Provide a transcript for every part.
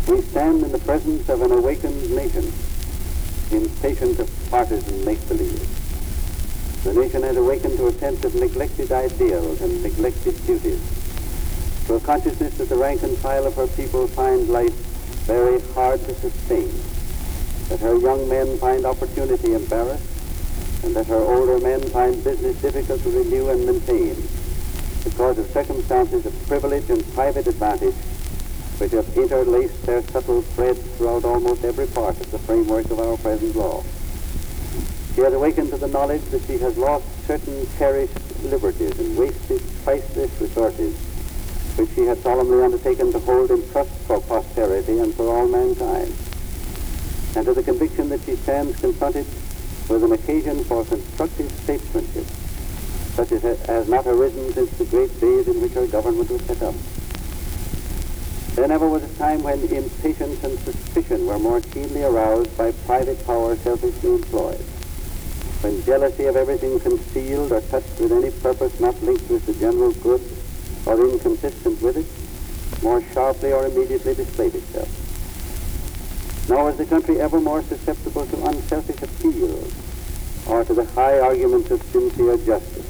We stand in the presence of an awakened nation, impatient of partisan make-believe. The nation has awakened to a sense of neglected ideals and neglected duties, to a consciousness that the rank and file of her people find life very hard to sustain, that her young men find opportunity embarrassed, and that her older men find business difficult to renew and maintain because of circumstances of privilege and private advantage which have interlaced their subtle threads throughout almost every part of the framework of our present law. She has awakened to the knowledge that she has lost certain cherished liberties and wasted priceless resources which she had solemnly undertaken to hold in trust for posterity and for all mankind, and to the conviction that she stands confronted with an occasion for constructive statesmanship, such as has not arisen since the great days in which her government was set up. There never was a time when impatience and suspicion were more keenly aroused by private power selfishly employed, when jealousy of everything concealed or touched with any purpose not linked with the general good or inconsistent with it, more sharply or immediately displayed itself. Nor was the country ever more susceptible to unselfish appeals or to the high arguments of sincere justice.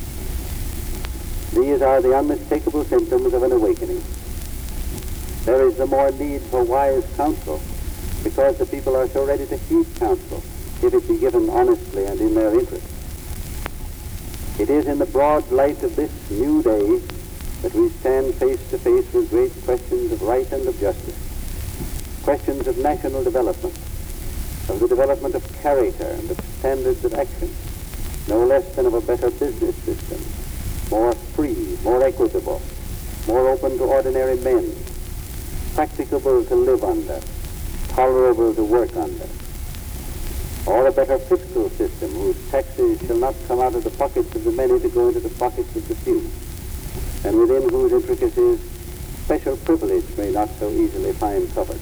These are the unmistakable symptoms of an awakening. There is the more need for wise counsel because the people are so ready to heed counsel if it be given honestly and in their interest. It is in the broad light of this new day that we stand face to face with great questions of right and of justice, questions of national development, of the development of character and of standards of action, no less than of a better business system, more free, more equitable, more open to ordinary men, practicable to live under, tolerable to work under, or a better fiscal system whose taxes shall not come out of the pockets of the many to go into the pockets of the few, and within whose intricacies special privilege may not so easily find cover.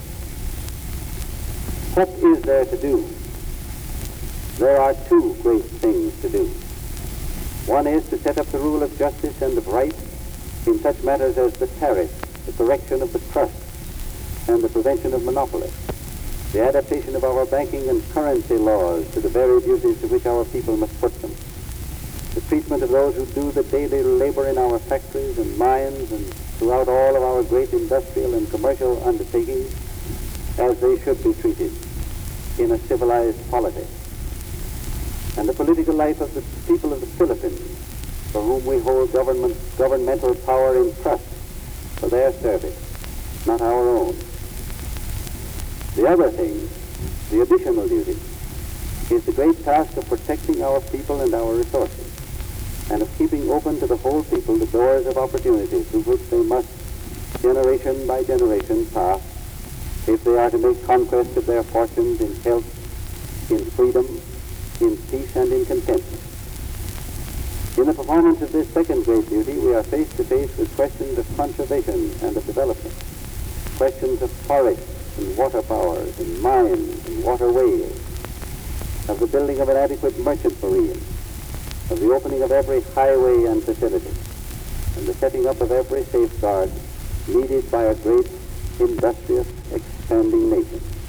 What is there to do? There are two great things to do. One is to set up the rule of justice and of right in such matters as the tariff, the correction of the trust, and the prevention of monopoly, the adaptation of our banking and currency laws to the very duties to which our people must put them, the treatment of those who do the daily labor in our factories and mines and throughout all of our great industrial and commercial undertakings as they should be treated in a civilized polity, and the political life of the people of the Philippines, for whom we hold governmental power in trust for their service, not our own. The other thing, the additional duty, is the great task of protecting our people and our resources, and of keeping open to the whole people the doors of opportunity through which they must, generation by generation, pass if they are to make conquest of their fortunes in health, in freedom, in peace, and in contentment. In the performance of this second great duty, we are face to face with questions of conservation and of development, questions of forests and water powers and mines and waterways, of the building of an adequate merchant marine, of the opening of every highway and facility, and the setting up of every safeguard needed by a great, industrious, expanding nation.